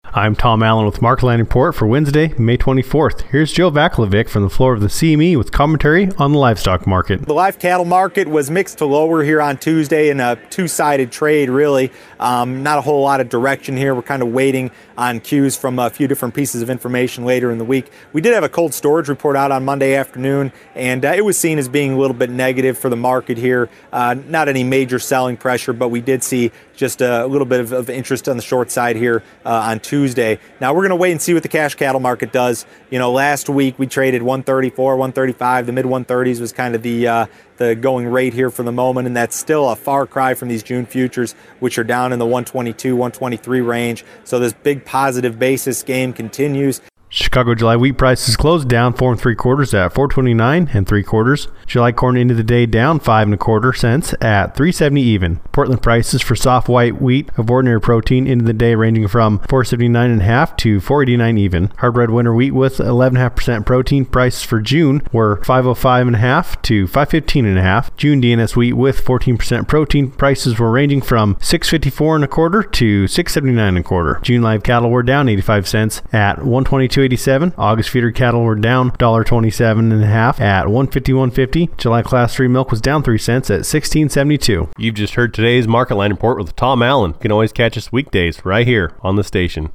I'm Tom Allen with Market Line Report for Wednesday, May 24th. Here's Joe Vaclavic from the floor of the CME with commentary on the livestock market. The live cattle market was mixed to lower here on Tuesday in a two-sided trade, really. Not a whole lot of direction here. We're kind of waiting on cues from a few different pieces of information later in the week. We did have a cold storage report out on Monday afternoon, and it was seen as being a little bit negative for the market here. Not any major selling pressure, but we did see just a little bit of interest on the short side here on Tuesday. Now we're going to wait and see what the cash cattle market does. You know, last week we traded 134, 135. The mid 130s was kind of the going rate here for the moment, and that's still a far cry from these June futures, which are down in the 122, 123 range. So this big positive basis game continues. Chicago July wheat prices closed down 4 3/4 at $4.29 3/4. July corn into the day down 5 1/4 cents at $3.70 even. Portland prices for soft white wheat of ordinary protein into the day ranging from $4.79 1/2 to $4.89 even. Hard red winter wheat with 11.5% protein prices for June were $5.05 1/2 to $5.15 1/2. June DNS wheat with 14% protein prices were ranging from $6.54 1/4 to $6.79 1/4. June live cattle were down 85 cents at $122.87. August feeder cattle were down $1.27 1/2 at $151.50. July class 3 milk was down 3 cents at $16.72. You've just heard today's Market Line Report with Tom Allen. You can always catch us weekdays right here on the station.